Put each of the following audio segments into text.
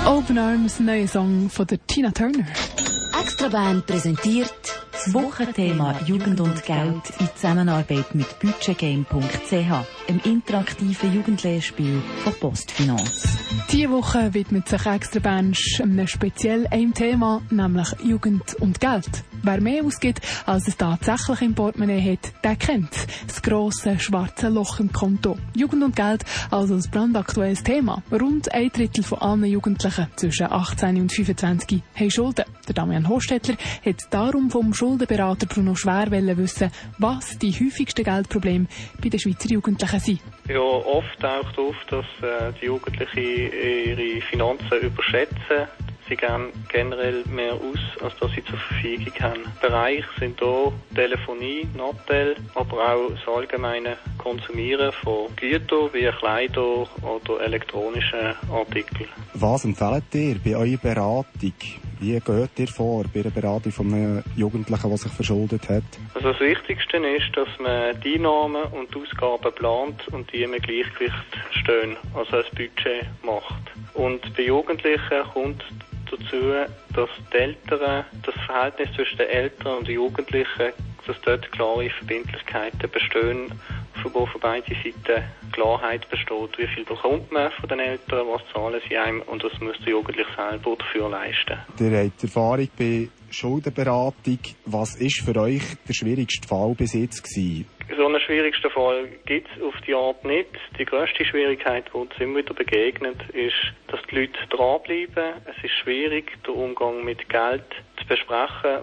Open Arms, neuer Song von der Tina Turner. Extraband präsentiert das Wochenthema Jugend und Geld in Zusammenarbeit mit budgetgame.ch, einem interaktiven Jugendlehrspiel von PostFinance. Diese Woche widmet sich Extraband einem speziell einem Thema, nämlich Jugend und Geld. Wer mehr ausgibt, als es tatsächlich im Portemonnaie hat, der kennt das grosse schwarze Loch im Konto. Jugend und Geld, also ein brandaktuelles Thema. Rund 1/3 von allen Jugendlichen zwischen 18 und 25 haben Schulden. Der Damian Hostetler hat darum vom Schuldenberater Bruno Schwer wissen, was die häufigsten Geldprobleme bei den Schweizer Jugendlichen sind. Ja, oft taucht auf, dass die Jugendlichen ihre Finanzen überschätzen. Sie geben generell mehr aus, als dass sie zur Verfügung haben. Bereiche sind hier Telefonie, Nattel, aber auch das allgemeine Konsumieren von Gütern wie Kleider oder elektronischen Artikeln. Was empfehlt ihr bei eurer Beratung? Wie geht ihr vor bei der Beratung von einem Jugendlichen, der sich verschuldet hat? Also das Wichtigste ist, dass man die Einnahmen und die Ausgaben plant und die im Gleichgewicht stehen, also ein Budget macht. Und bei Jugendlichen kommt dazu, dass die Eltern, das Verhältnis zwischen den Eltern und den Jugendlichen, dass dort klare Verbindlichkeiten bestehen, wo von beiden Seiten Klarheit besteht, wie viel bekommt man von den Eltern, was zahlen sie einem und was muss der Jugendliche selber dafür leisten. Ihr habt Erfahrung bei Schuldenberatung. Was ist für euch der schwierigste Fall bis jetzt gewesen? So einen schwierigsten Fall gibt es auf die Art nicht. Die grösste Schwierigkeit, die uns immer wieder begegnet, ist, dass die Leute dranbleiben. Es ist schwierig, den Umgang mit Geld zu besprechen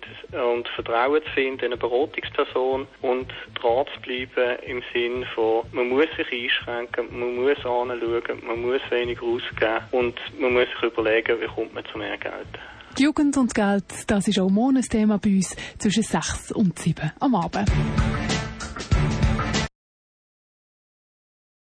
und Vertrauen zu finden in eine Beratungsperson und dran zu bleiben im Sinn von, man muss sich einschränken, man muss anschauen, man muss weniger ausgeben und man muss sich überlegen, wie kommt man zu mehr Geld. Die Jugend und Geld, das ist auch morgen ein Thema bei uns zwischen 6 und 7 am Abend.